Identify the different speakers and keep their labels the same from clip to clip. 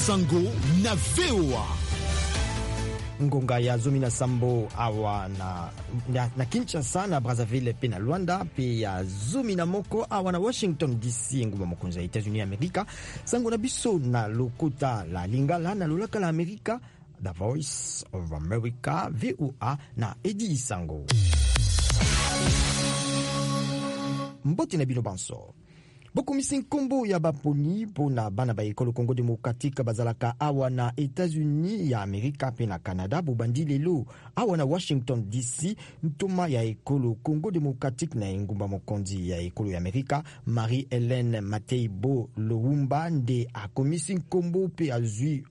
Speaker 1: Sango na VOA.
Speaker 2: Ngonga ya Zumi na Sambo awa na Kinshasa na Brazzaville pe na Luanda pe ya Zumi na Moko awa na Washington DC nguma mokonzi ya États-Unis Amerika. Sango na biso na lokota la lingala na lolaka la Amerika. The Voice of America, VOA na Edi Sango. Mboti na bino banso. Bokomisi nkombo ya baponi pona bana ba ekolo Congo Démocratique bazalaka awa na États-Unis ya Amerika pe na Canada bobandi lelo awa na Washington DC ntoma ya ekolo Congo Démocratique na engumba mokonzi ya ekolo ya Amerika Marie-Hélène Mateibo Luwumba nde akomisi nkombo pe azui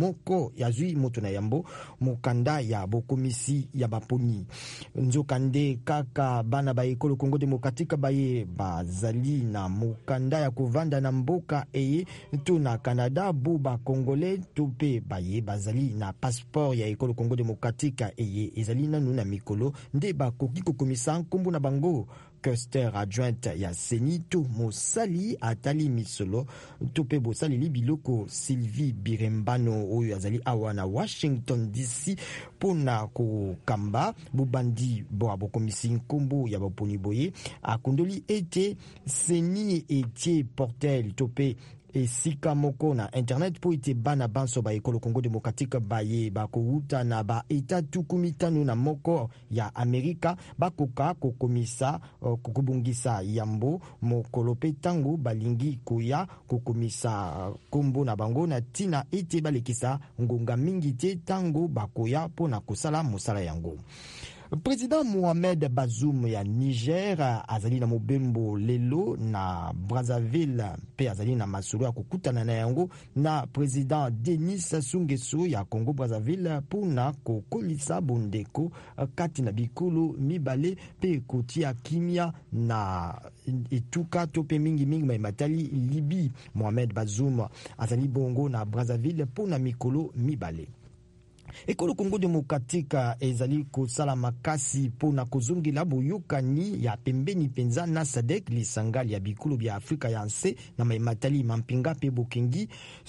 Speaker 2: moto na yambo mokanda ya bokomisi ya baponi nzokande kaka bana ba ekolo Congo Démocratique baye bazali na kanda ya kovanda na mboka eye to na Canada buba Congolais to pe baye bazali na passeport ya ekolo Congo Démocratique eye ezali nanu na mikolo nde bakoki kokomisa nkombo na bango. Custer adjointe ya Senito Mosali atali misolo to pe bosali libiloko Sylvie Birembano oyo azali awa na Washington DC pona ko kamba bubandi bo abokomisi nkombo ya baponi boye akundoli ete Seni etie portel to pe esika moko na internet po ite bana banso ba ekolo Congo Démocratique baye bakouta na ba etatukumitano na moko ya Amerika bakoka kokomisa kokubungisa yambo mokolo pe tango balingi koya kokomisa kombo na bango na tina ete balekisa ngonga mingi te tango bakoya pona kosala mosala yango. Président Mohamed Bazoum ya Niger azali na mobembo lelo na Brazzaville pe azali na masolo ya kokutana na yango na Président Denis Sassou Nguesso ya Congo Brazzaville pona kokolisa bondeko kati na bikolo mibale pe kotia kimia na etuka to pe mingi matali Libi. Mohamed Bazoum azali bongo na Brazzaville pona mikolo mibale. Ekolo Congo Démocratique ezali kosala makasi pona kozongela boyokani ya pembeni penza na SADC lisanga ya bikolo bya Afrika ya nse na matali mampinga pe bokengi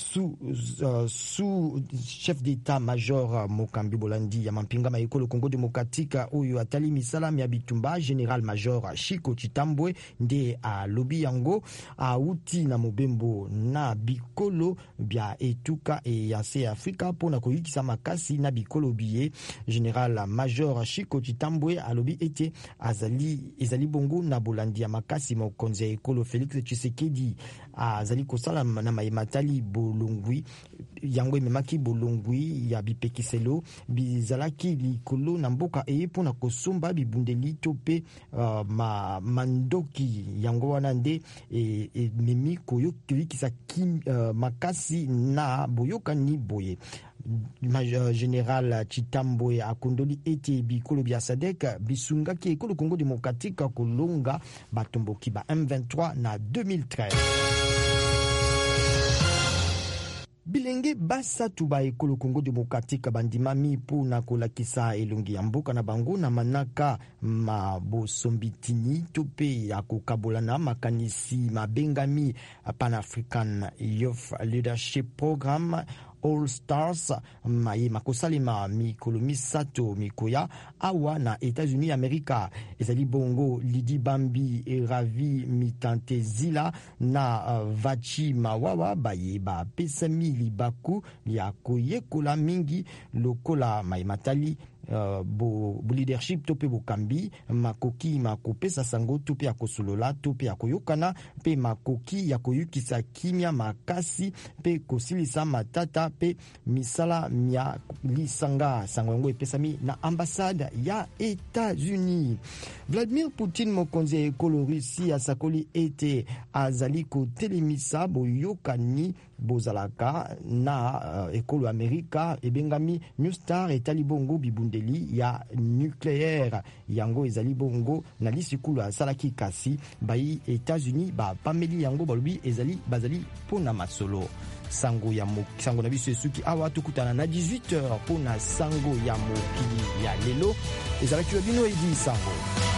Speaker 2: sous chef d'état major Mokambi Bolandi ya mampinga ma ekolo Congo Démocratique oyo atali misala ya bitumba général major Chiko Chitambwe nde a lobi yango a uti na mobembo na bikolo bya etuka e ya nse Afrika pona koyikisa makasi na bikolo biye. Général major Chiko Chitambwe alobi ete ezali bongo na Bolandi ya makasi mokonzi ya ekolo Félix Tshisekedi azali kosala na matali bolongwi yango ememaki bolongwi ya bipekiselo bizalaki likolo na mboka eye pona kosomba bibundeli to pe mandoki yango wana nde memi koyokisa makasi na boyokani boye. Général Chitambwe akondoli ete bikolo bya SADC bisungaki ekolo Congo Démocratique kolonga batomboki ba M23 na 2013. Bilenge basatu ba ekolo Congo Démocratique bandimami pona kolakisa elongi ya mboka na bango na manaka mabosombitini to pe ya kokabolana makanisi mabengami Pan-African Youth Leadership Program All Stars makosalema mikolo misato mikoya awa na États-Unis Amerika. Ezali bongo Lidi Bambi Ravi Mitantezila na Vachi Mawawa baye ba pesami libaku ya koyekola mingi lokola matali bo leadership to pe bokambi makoki makopesa sango to pe akosolola to pe akoyokana pe makoki ya koyukisa kimia makasi pe kosilisa matata pe misala mia lisanga sango yango epesami na ambassade ya États-Unis. Vladimir Poutine mokonzi ekolo Russie asakoli ete azali kotelemisa boyokani bozalaka na ekolo Amerika ebengami New Star etali bongo bibundeli ya nucléaire yango ezali bongo na lisikulu asalaki kasi bayi États-Unis ba pameli yango balobi ezali bazali pona masolo. Sango na biso esuki awa tukutana na 18h pona sango ya mokili ya lelo ezalaki bino Edi Sango.